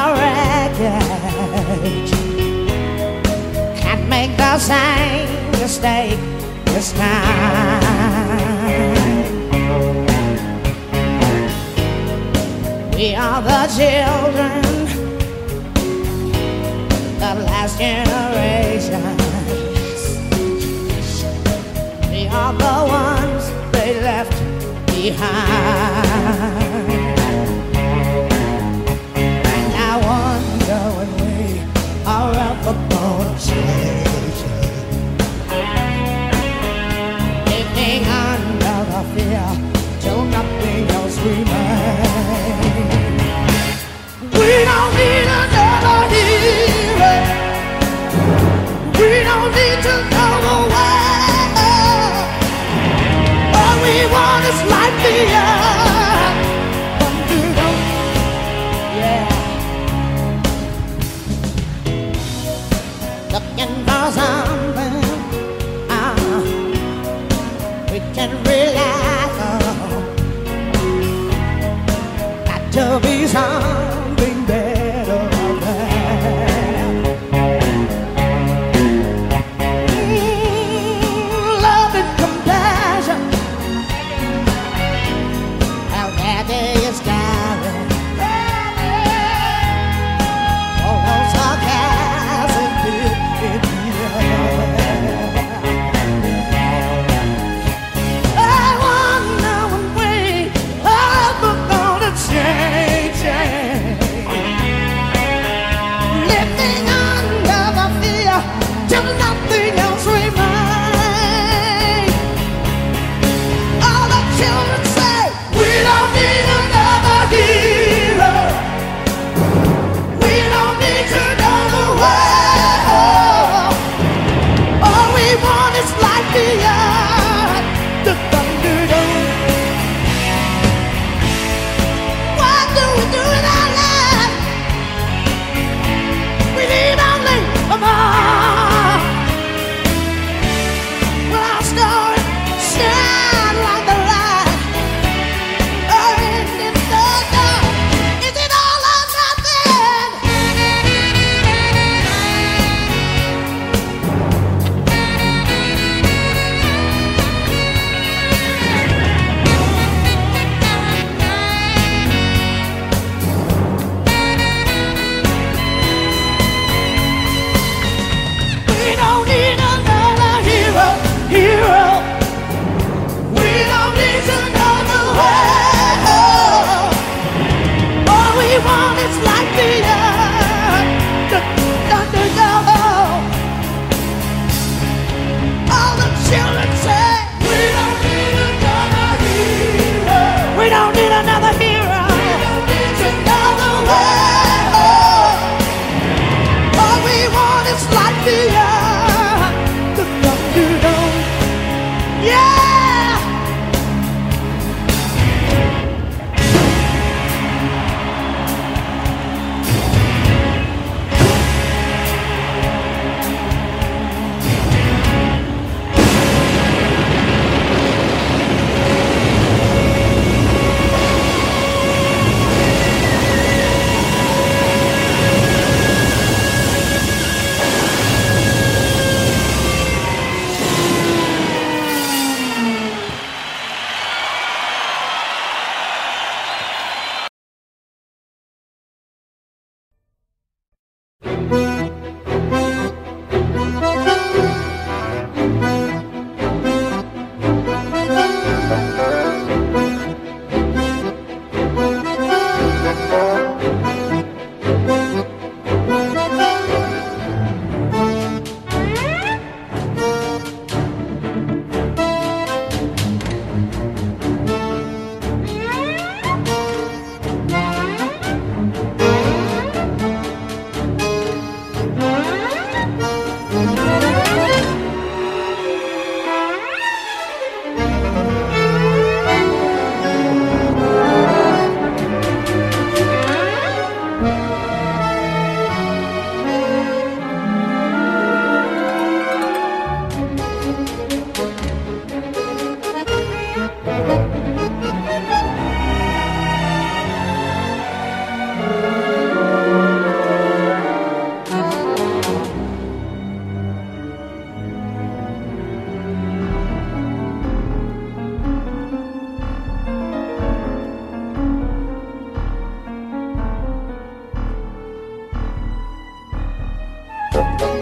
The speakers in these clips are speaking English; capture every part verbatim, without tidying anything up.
wreckage. Can't make the same mistake this time. We are the children, the last generation. We are the ones they left behind. And I wonder when we are ever gonna change, living under the fear till nothing else remains. We don't need another hero. We don't need to know the way. All we want is life beyond. Yeah. Looking for something uh, we can rely on. Got to be something better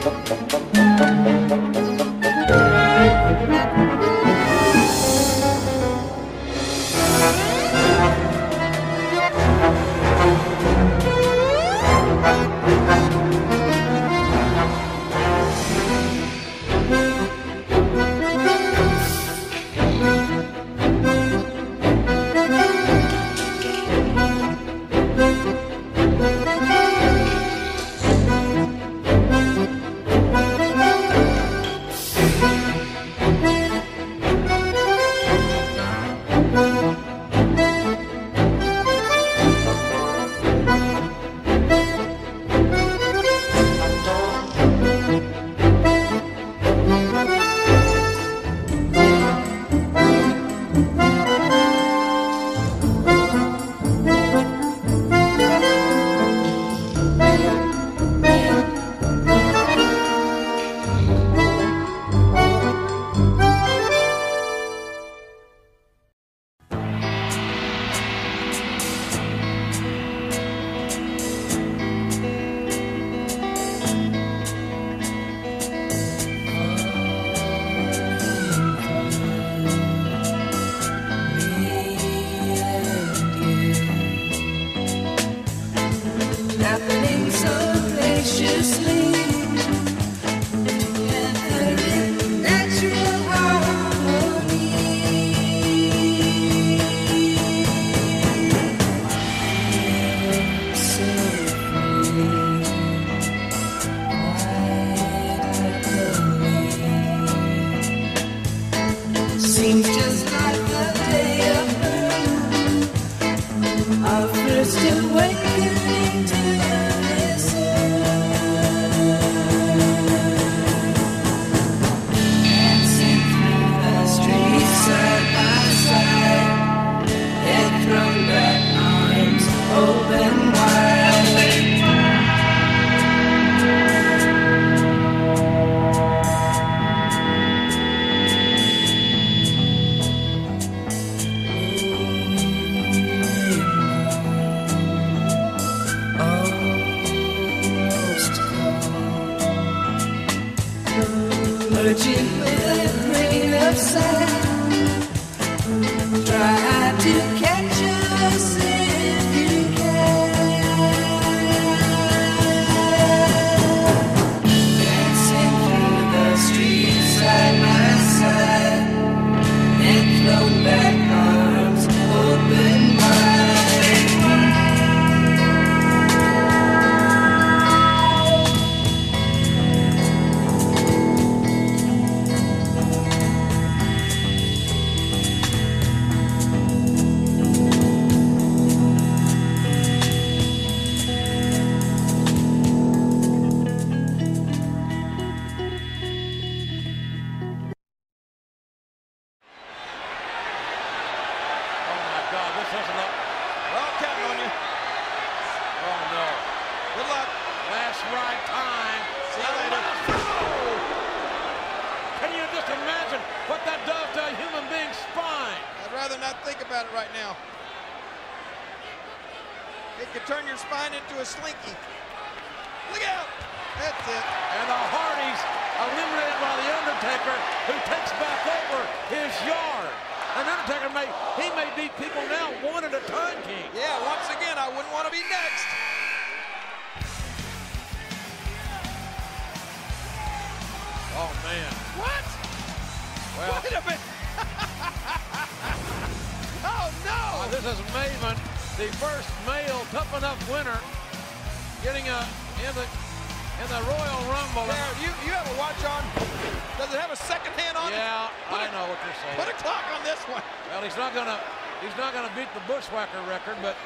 Bushwhacker record, but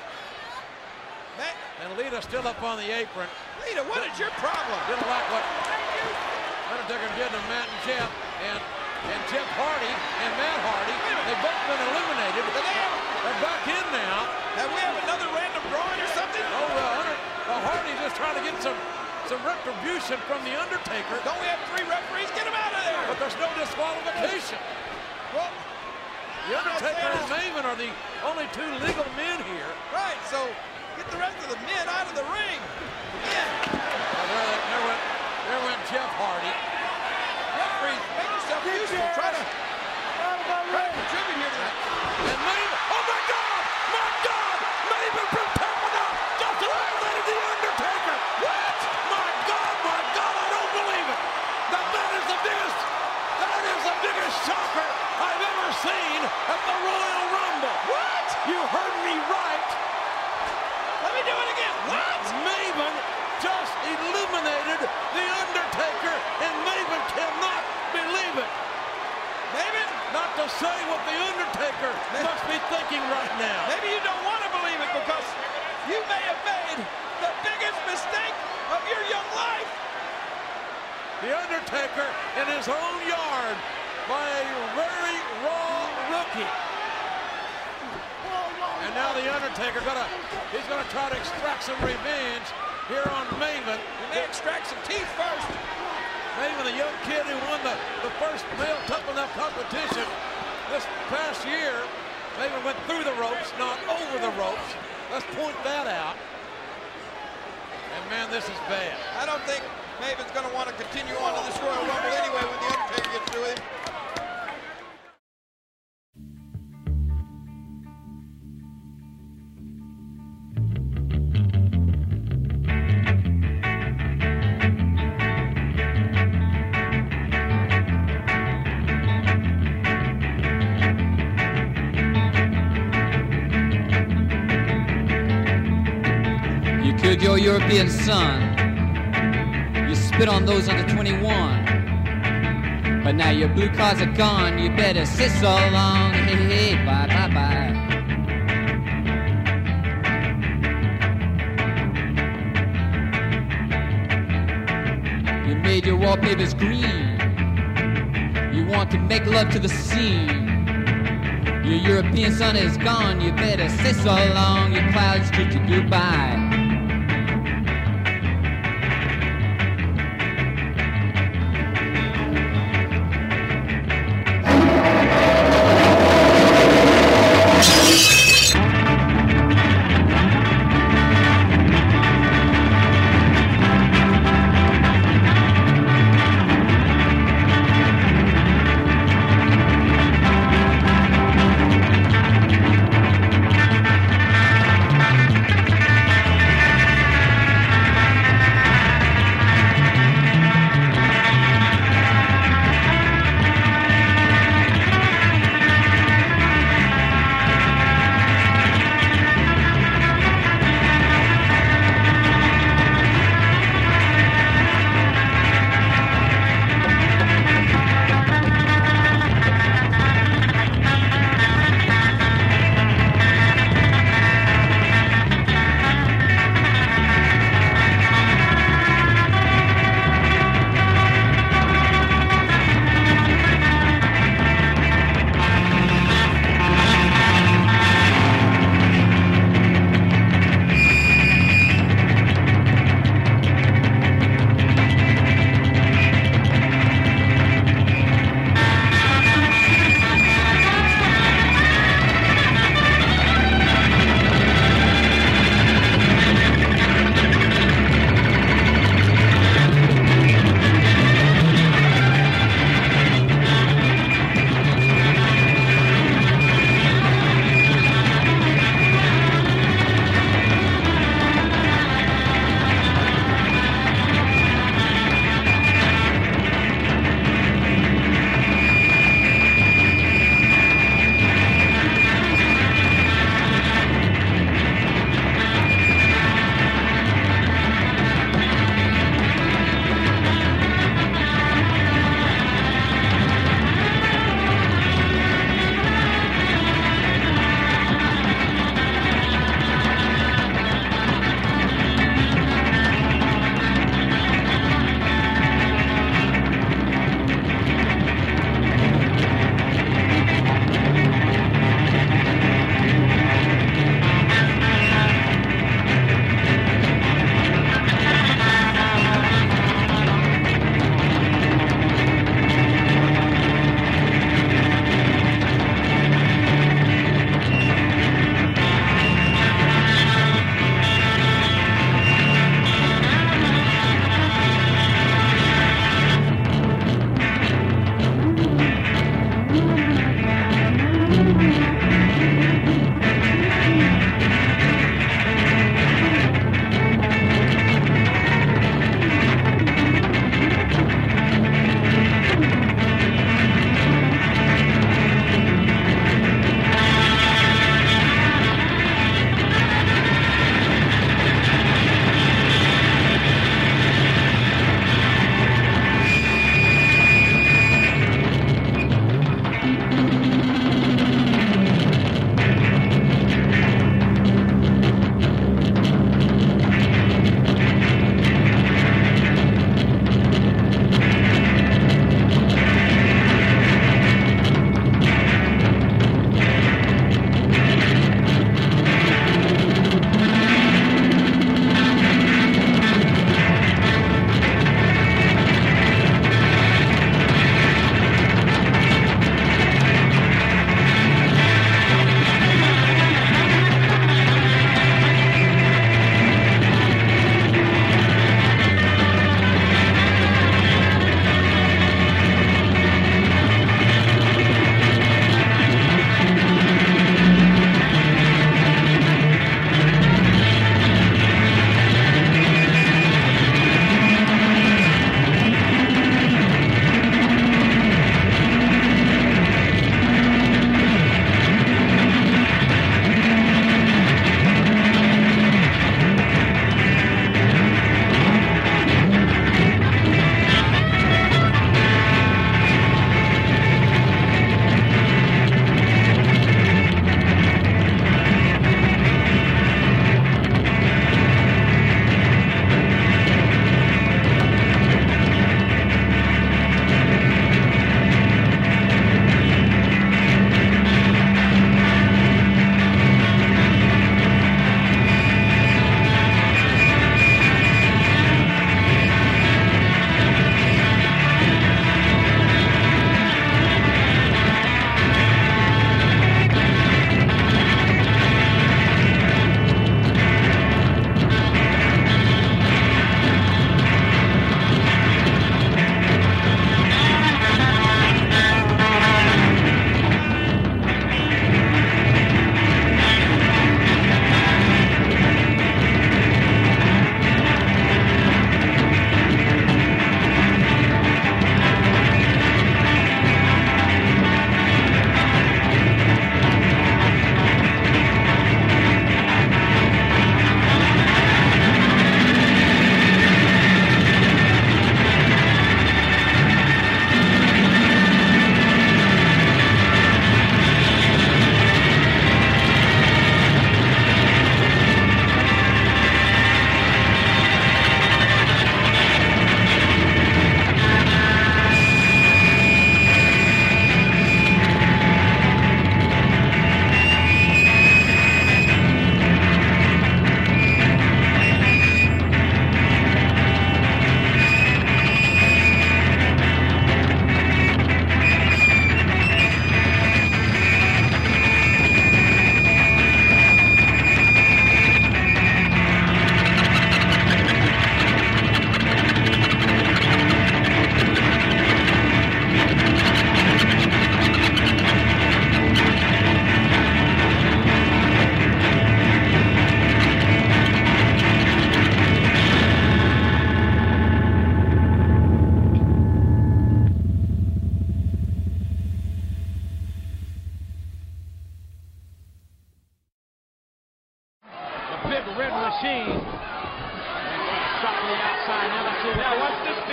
and Lita still up on the apron. Lita, what is your problem? Didn't like what Undertaker did to Matt and Jeff, and and Jeff Hardy and Matt Hardy. They've both been eliminated. They're back in now. Have we have another random drawing or something? Oh, uh, Under, uh, Hardy's just trying to get some some retribution from the Undertaker. Don't we have three referees? Get him out of there! But there's no disqualification. Well, the Undertaker and Maven are the only two legal men here. Right, so get the rest of the men out of the ring. Yeah. Well, there, there, went, there went The Undertaker in his own yard by a very raw rookie. And now the Undertaker gonna, he's gonna try to extract some revenge here on Maven. He may extract some teeth first. Maven, the young kid who won the, the first male Tough Enough competition this past year. Maven went through the ropes, not over the ropes. Let's point that out. And man, this is bad. I don't think Maven's going to want to continue on to this Royal Rumble anyway when the Undertaker gets through with him. You killed your European son. You spit on those under twenty-one. But now your blue cards are gone. You better sit so long. Hey, hey, hey, bye, bye, bye. You made your wallpapers green. You want to make love to the scene. Your European son is gone. You better sit so long. Your clouds treat you goodbye.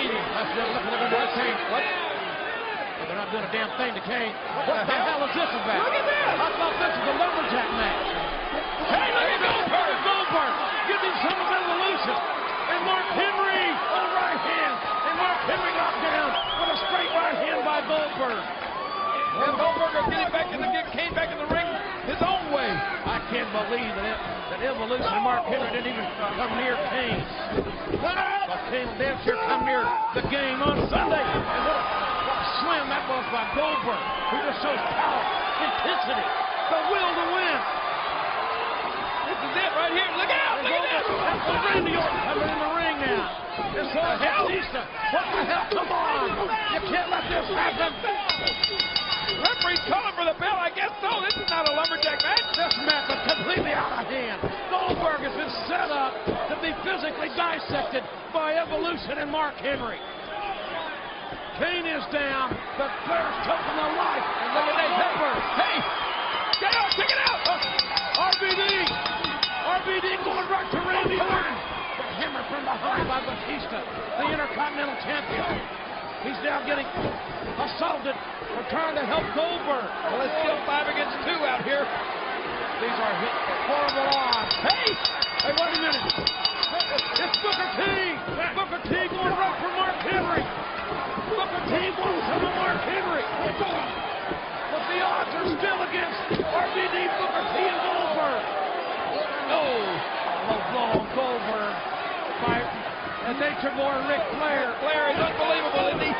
leading. That's good. Look, they're going to do Kane. What? They're not doing a damn thing to Kane. What, what the hell? hell is this about? Look at this. I thought this was a lumberjack match. Hey, look at Goldberg. Goldberg. Give me some of evolution. And Mark Henry on the right hand. And Mark Henry knocked down with a straight right hand by Goldberg. And Goldberg will get him back in the get Kane back in the ring his own way. I can't believe that, it, that Evolution and Mark Henry didn't even come near Kane. But Kane will damn sure come near the game on Sunday. And what a, what a slam that was by Goldberg, who just shows power, intensity, the will to win. This is it right here. Look out! Look at this! That's Randy Orton coming in the ring now. This is Batista. What the hell? Come on! You can't let this happen. Referee's calling for the bell. I guess so. This is not a lumberjack match. This match is completely out of hand. Goldberg has been set up to be physically dissected by Evolution and Mark Henry. Kane is down. The Bears taking the life. And look at that Goldberg. Hey! Get out! Check it out! Uh, R V D! R V D going right to Randy Orton. The hammer from behind by Batista, the Intercontinental Champion. He's now getting assaulted for trying to help Goldberg. Well, it's still five against two out here. These are hit, horrible odds. Hey! Hey, wait a minute. It's Booker T. Booker T going right for Mark Henry. Booker T wants some of Mark Henry. But the odds are still against R V D, Booker T, and Goldberg. Oh, low blow on Goldberg. By the Nature Boy Ric Flair. Flair is unbelievable, isn't he?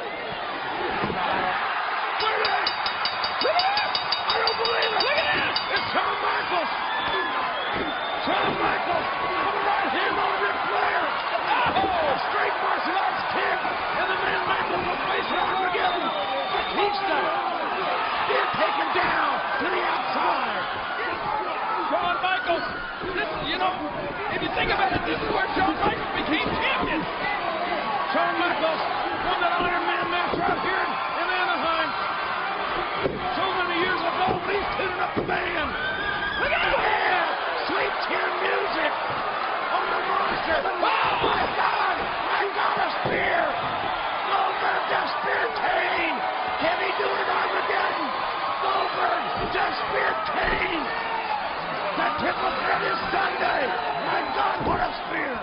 Look at that! Look at that! I don't believe it! Look at that! It's Shawn Michaels! Shawn Michaels with a right hand on Ric Flair! Oh! A straight martial arts kick! And the man Michaels will face Armageddon! Batista being taken down to the outside! Shawn Michaels! This, you know, if you think about it, this is where Shawn Michaels became champion! Shawn Michaels won that Iron Man match right here in, in Anaheim. So many years ago, but he's tuning up the band. Look at that! Yeah. Sweet chin music on the monster. Oh my God! I got a spear! Goldberg just speared Kane! Can he do it, Armageddon? Goldberg just speared Kane! The triple threat is Sunday! My God, what a spear!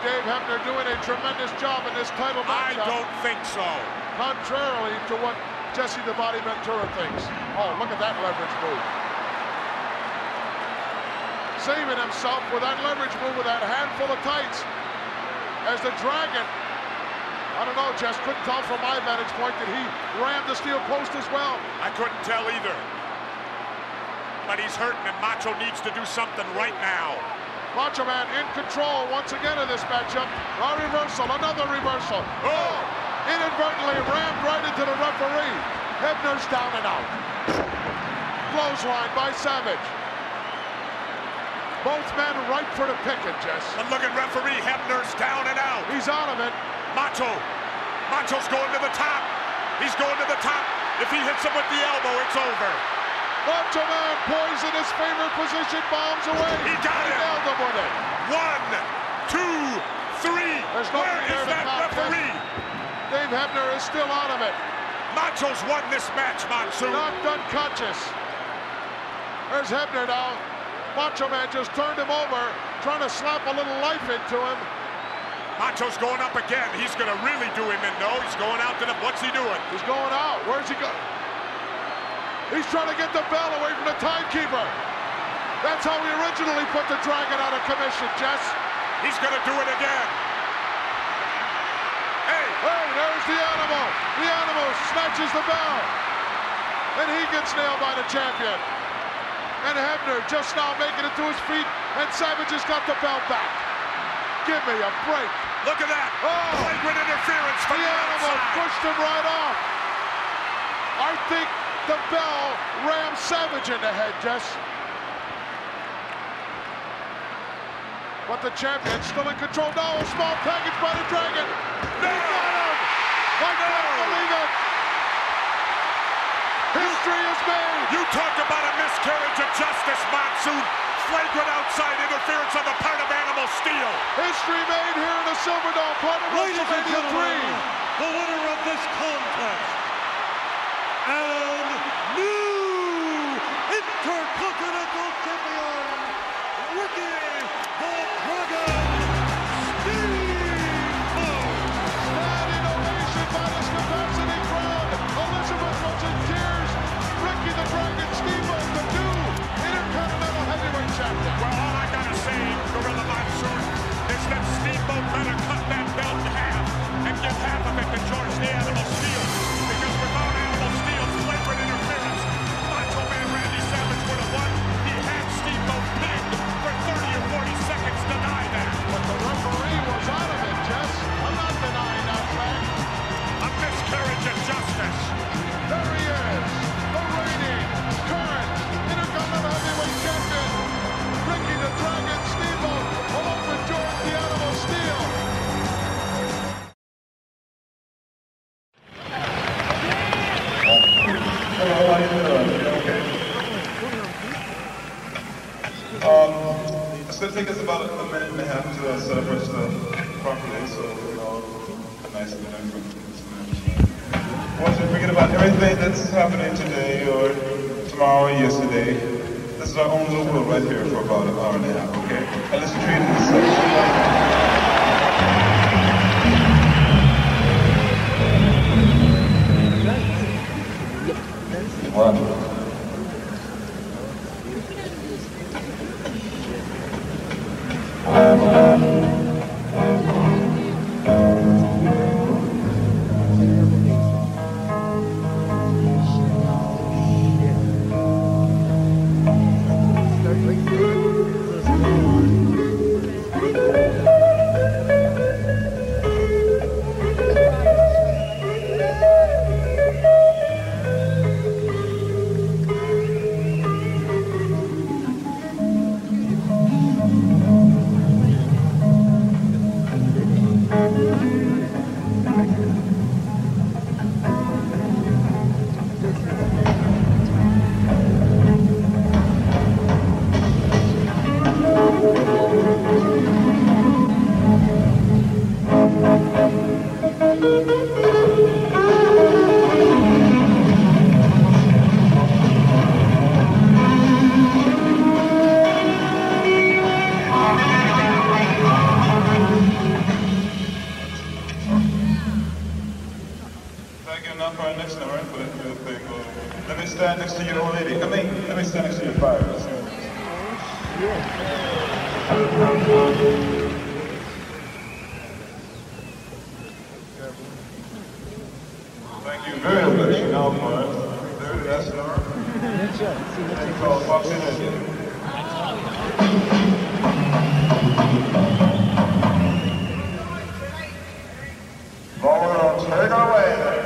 Dave Hebner doing a tremendous job in this title matchup. I don't think so. Contrarily to what Jesse the Body Ventura thinks. Oh, look at that leverage move. Saving himself with that leverage move with that handful of tights. As the Dragon, I don't know, Jess, couldn't tell from my vantage point that he rammed the steel post as well. I couldn't tell either. But he's hurting, and Macho needs to do something right now. Macho Man in control once again in this matchup. A reversal, another reversal. Oh, inadvertently rammed right into the referee. Hebner's down and out. Clothesline by Savage. Both men ripe for the picking, Jess. And look at referee Hebner's down and out. He's out of it. Macho. Macho's going to the top. He's going to the top. If he hits him with the elbow, it's over. Macho Man poised in his favorite position, bombs away. He got it. Nailed him with it. One, two, three. There's Where nobody there is to that contest. referee? Dave Hebner is still out of it. Macho's won this match, Monsoon. Knocked unconscious. There's Hebner now. Macho Man just turned him over, trying to slap a little life into him. Macho's going up again. He's going to really do him in, though. He's going out to the... What's he doing? He's going out. Where's he going? He's trying to get the bell away from the timekeeper. That's how we originally put the Dragon out of commission, Jess. He's going to do it again. Hey! Hey, there's the Animal. The Animal snatches the bell. And he gets nailed by the champion. And Hebner just now making it to his feet, and Savage has got the bell back. Give me a break. Look at that. Oh, flagrant interference from the the Animal outside. pushed him right off. I think the bell rammed Savage in the head, Jess. But the champion's still in control now. A small package by the Dragon. No! He got him. I can't believe it. History is made. You talk about a miscarriage of justice, Monsoon. Flagrant outside interference on the part of Animal Steel. History made here in the Silverdome, part of WrestleMania three. The winner of this contest and new Intercontinental Champion, Ricky the Dragon Steamboat. Standing ovation by this capacity crowd. Elizabeth was in tears. Ricky the Dragon Steamboat, the new Intercontinental Heavyweight Champion. Well, all I gotta say, Gorilla Monsoon, is that Steamboat better cut that belt in half and give half of it to George the Animal Steel. Because without Animal Steel's flagrant interference, Macho Man Randy Savage would have won. He had Steamboat pinned for thirty or forty seconds. Deny that. But the referee was out of it, Jess. I'm not denying that fact. A miscarriage of justice. There he is, the reigning, current Intercontinental Heavyweight Champion, Ricky the Dragon Steamboat, along with George the Animal Steel. Hello, how you doing? Okay. Um, it's going to take us about a minute and a half to uh, set up our stuff properly, so we're all nice and nice. I want you to forget about everything that's happening today or tomorrow or yesterday. This is our own little world right here for about an hour and a half, okay? And let's treat it as such. Wow. next to your old lady. Let me, let me stand next to your fire. Thank you very much. Now for third S N R. It's called Fox Energy. Lord, take away there.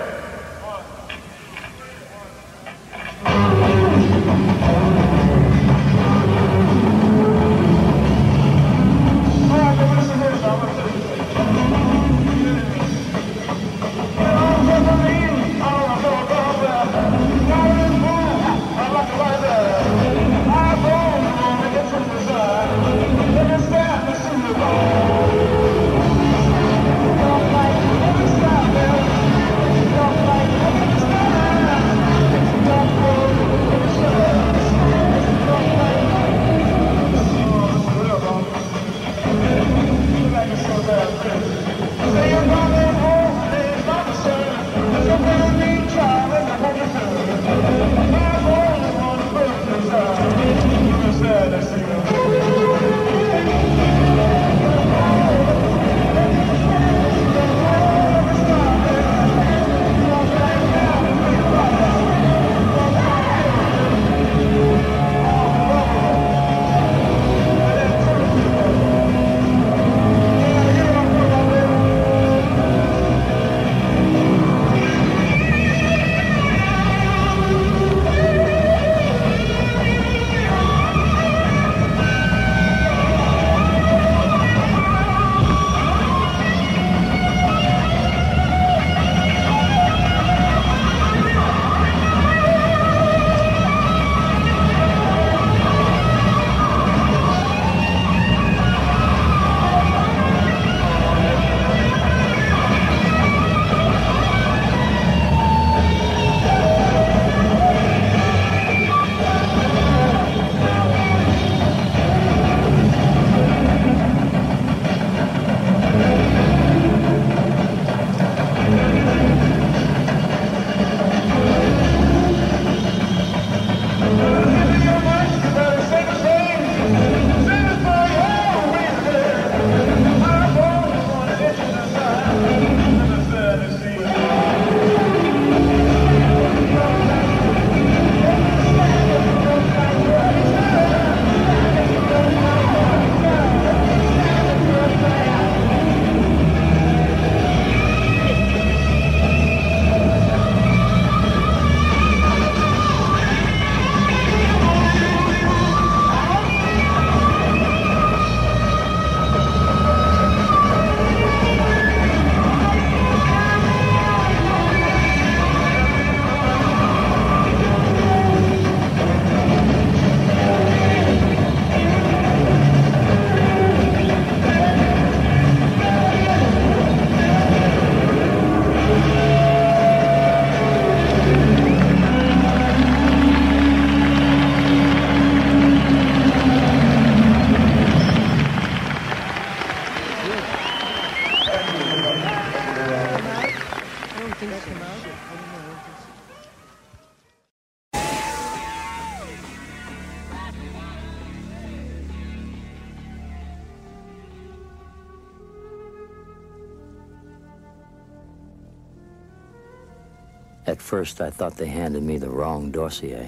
At first, I thought they handed me the wrong dossier.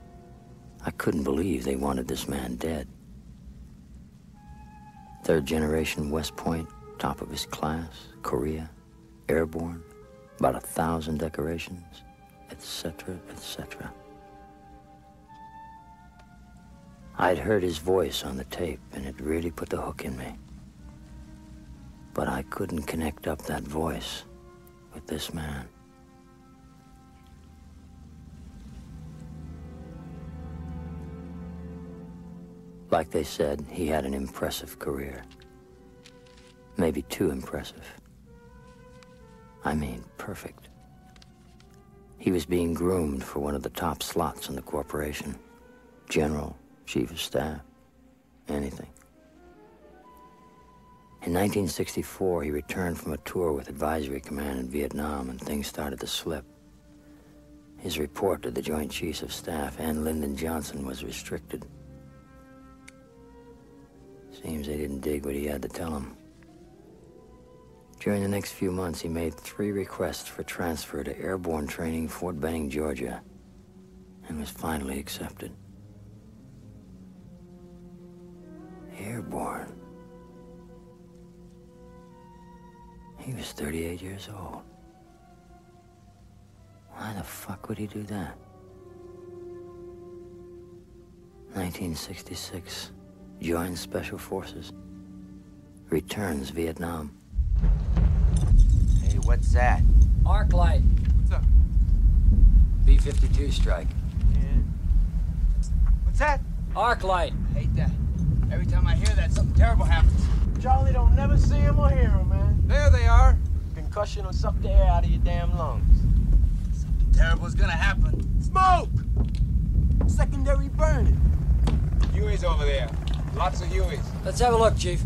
I couldn't believe they wanted this man dead. Third generation West Point, top of his class, Korea, airborne, about a thousand decorations, et cetera, et cetera. I'd heard his voice on the tape, and it really put the hook in me. But I couldn't connect up that voice with this man. Like they said, he had an impressive career. Maybe too impressive. I mean, perfect. He was being groomed for one of the top slots in the corporation. General, chief of staff, anything. In nineteen sixty-four, he returned from a tour with Advisory Command in Vietnam, and things started to slip. His report to the Joint Chiefs of Staff and Lyndon Johnson was restricted. Seems they didn't dig what he had to tell them. During the next few months, he made three requests for transfer to airborne training, Fort Benning, Georgia, and was finally accepted. Airborne. He was thirty-eight years old. Why the fuck would he do that? nineteen sixty-six, joins Special Forces, returns Vietnam. Hey, what's that? Arc light. What's up? B fifty-two strike. Yeah. What's that? Arc light. I hate that. Every time I hear that, something terrible happens. Charlie don't never see him or hear him, man. There they are. Concussion will suck the air out of your damn lungs. Something terrible is gonna happen. Smoke! Secondary burning. Huey's over there. Lots of Hueys. Let's have a look, Chief.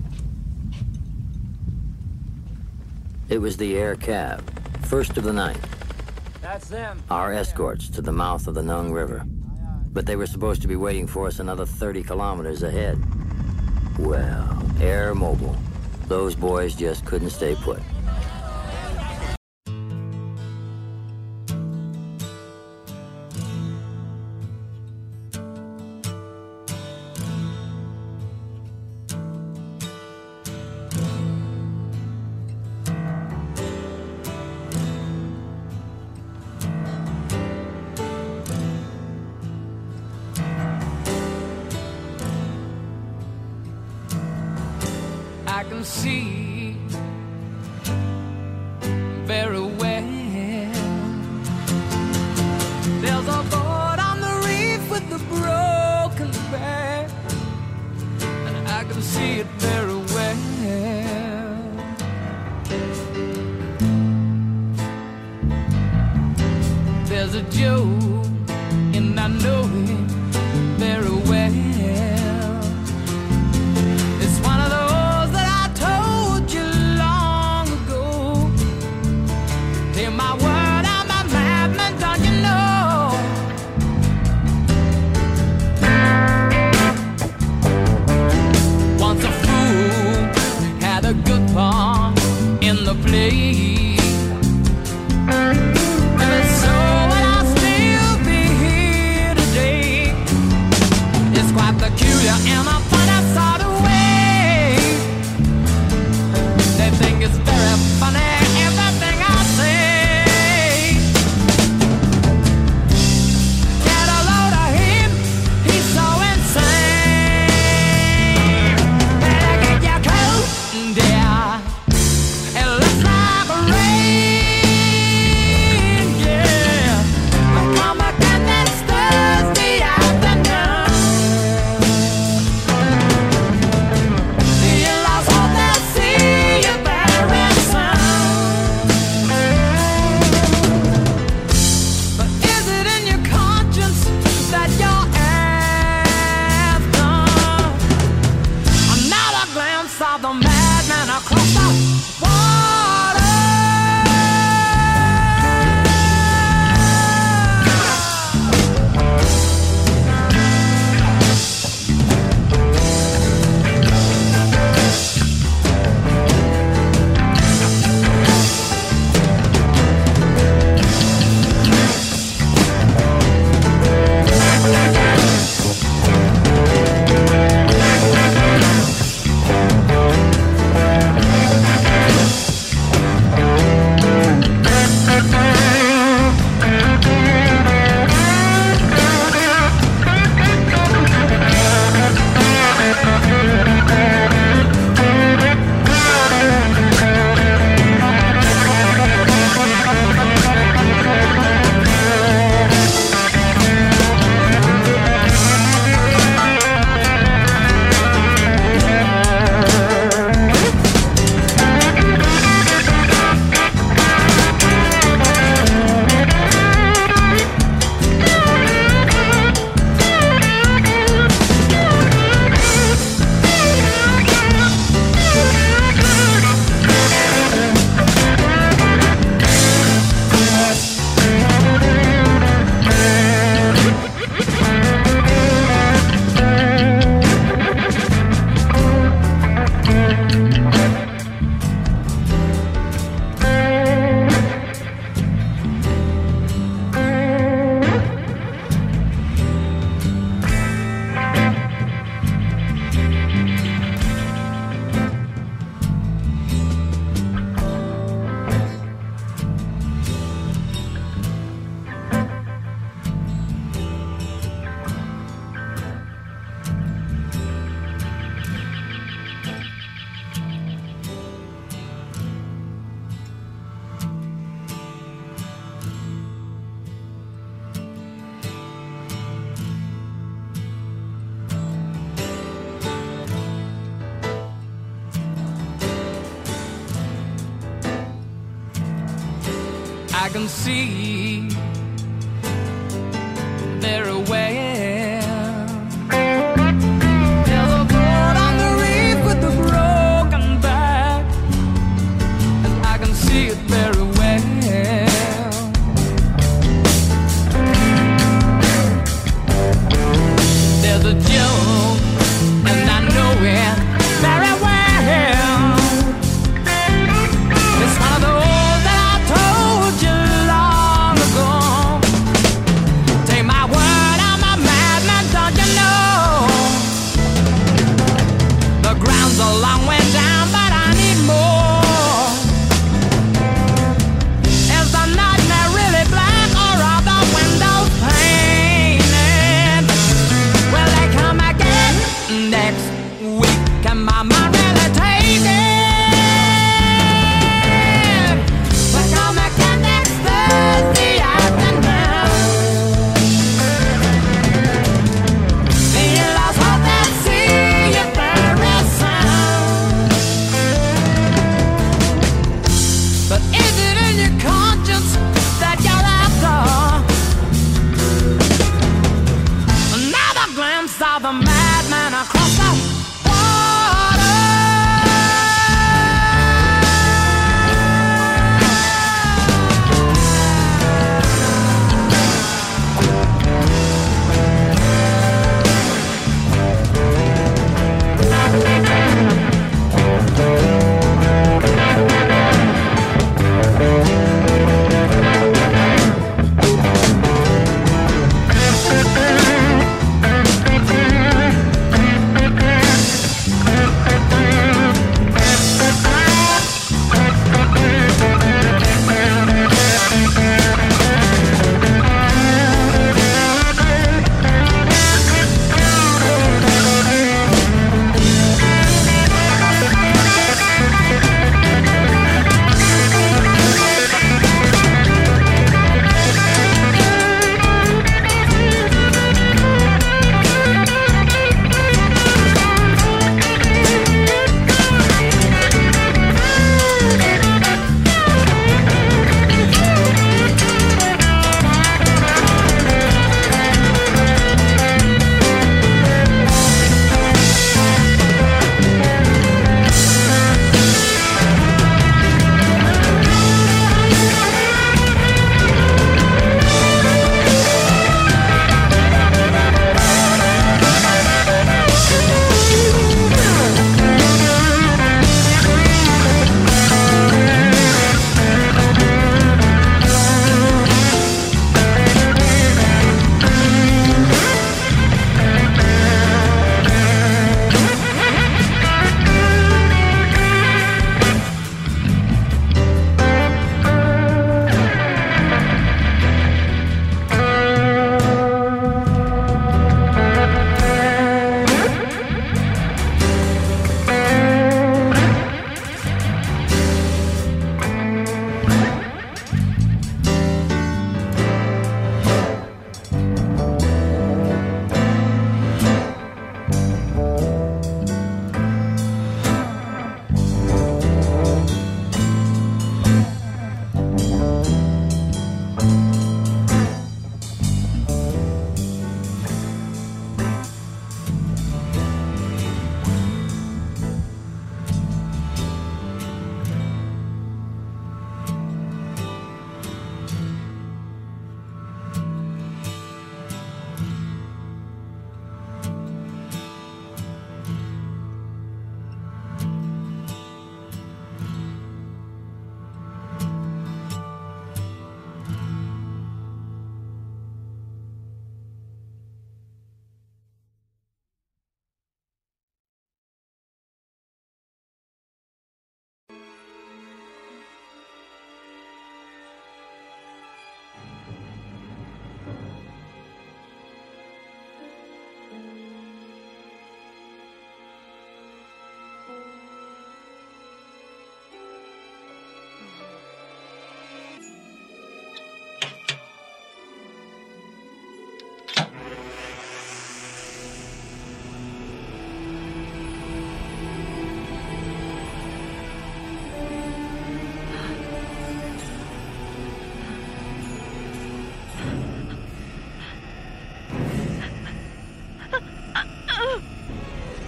It was the air cab, first of the night. That's them. Our escorts to the mouth of the Nung River. But they were supposed to be waiting for us another thirty kilometers ahead. Well, Air Mobile. Those boys just couldn't stay put. I can see very well. There's a boat on the reef with a broken back, and I can see it very well. There's a joke, and I know it very well. It's one of those my word, I'm a madman, don't you know? Once a fool I can see very well. There's a boat on the reef with a broken back, and I can see it very well. There's a joke, and I know it very well. It's one of those that I told you long ago. Take my word, I'm a madman, don't you know? The ground's a long way down, but I need more. Is the nightmare really black, or are the windows painted? Will they come again next week? Can my mind really take it? We'll come again next Thursday afternoon. See you lost hope and see you very soon. But is it in your conscience that you're after? Another glimpse of a madman across the water.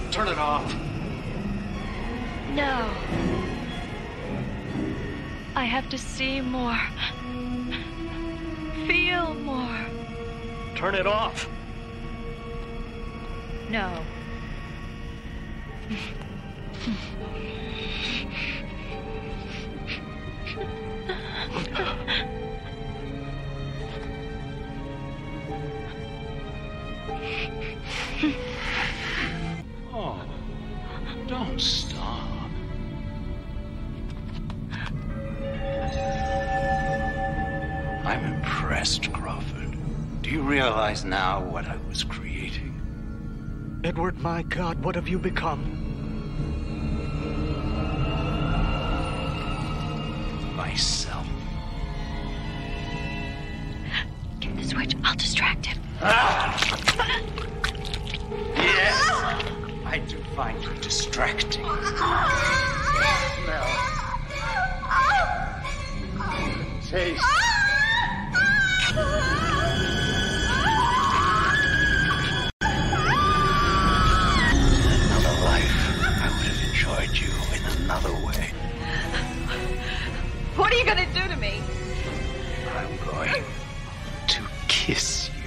Turn it off. No. I have to see more. Feel more. Turn it off. No. Oh, don't stop. I'm impressed, Crawford. Do you realize now what I was creating? Edward, my God, what have you become? Myself. Get the switch. I'll distract him. Ah! Yes, I do find you distracting. Smell. Taste. Another life, I would have enjoyed you in another way. What are you gonna do to me? I'm going to kiss you.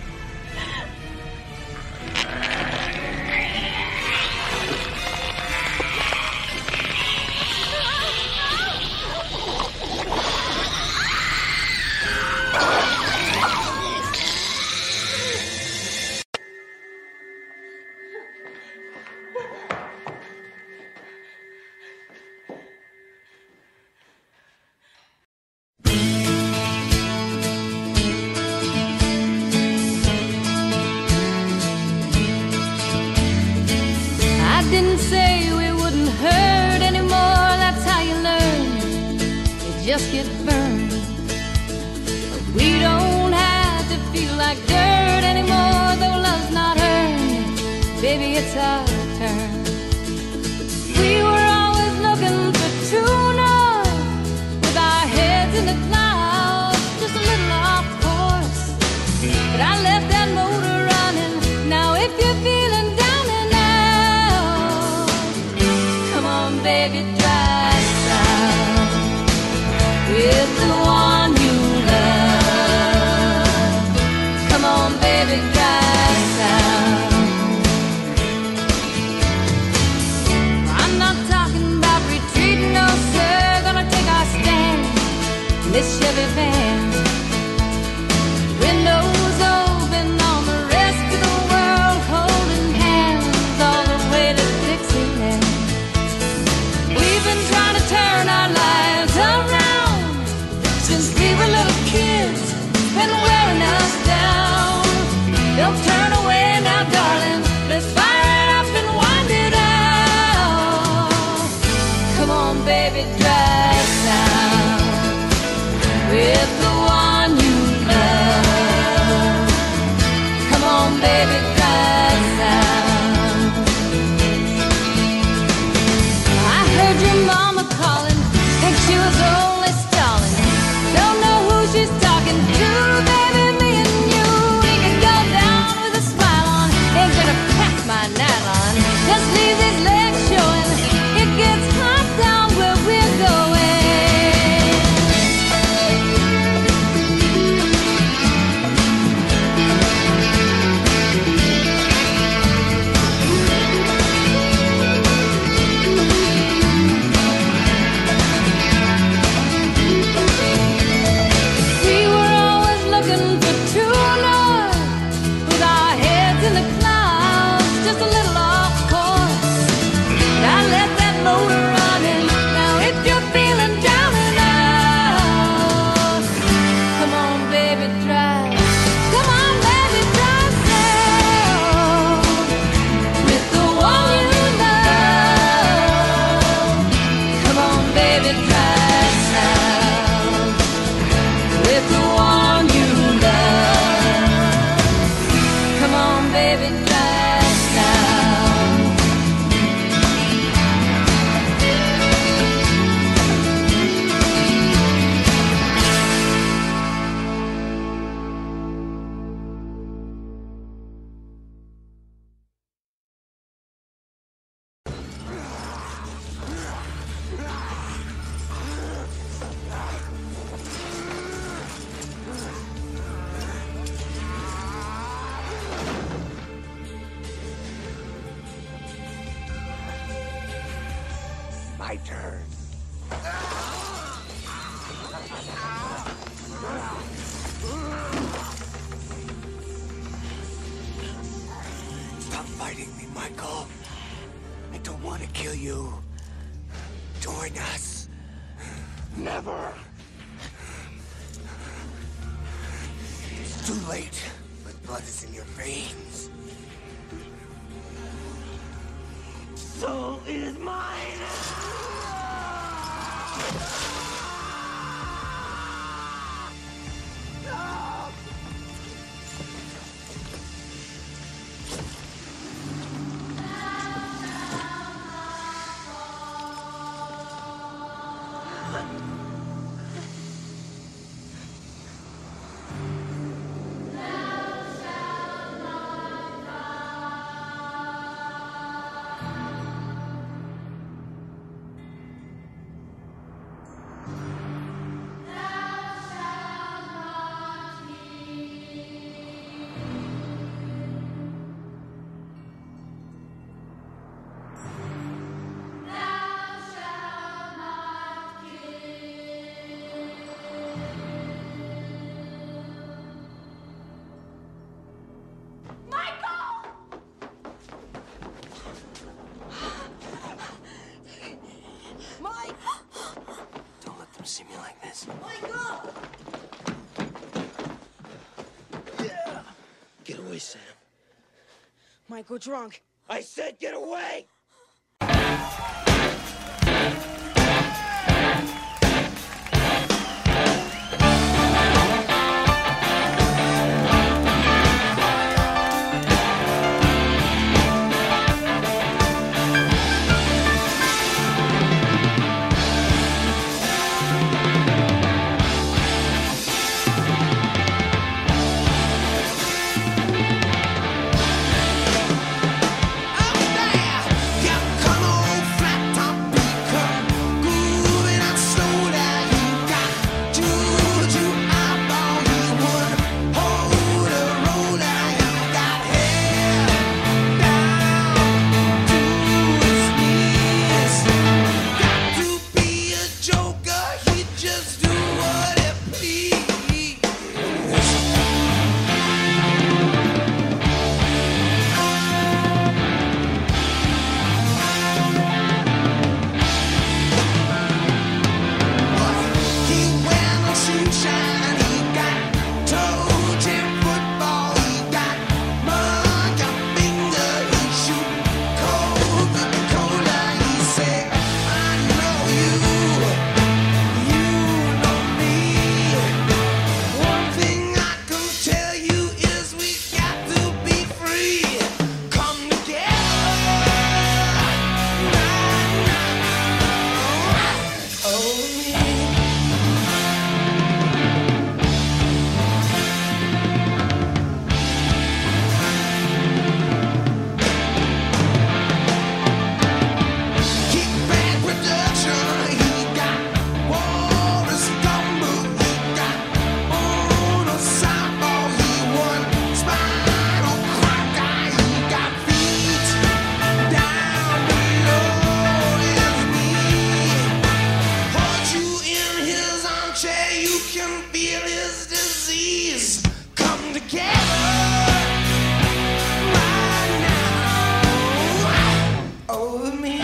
Didn't say we wouldn't hurt anymore. That's how you learn. You just get burned. But we don't have to feel like dirt anymore. Though love's not earned, baby, it's our turn. We were always looking for true north, with our heads in the clouds, just a little off course. But I left that motor running. Now if you're feeling down, baby, try out with the one you love. Come on, baby, try out. I'm not talking about retreating, no sir. Gonna take our stand in this Chevy van. Windows open on the rest of the world, holding hands all the way to Dixieland. We've been trying to turn our lives around since we were little kids, been wearing us down. Don't turn away now, darling. Let's fire it up and wind it out. Come on, baby, try us out my turn. Stop fighting me, Michael. I don't want to kill you. Join us. Never. It's too late. My blood is in your veins. Soul is mine. See me like this. Michael! Yeah. Get away, Sam. Michael drunk. I said get away! Over me.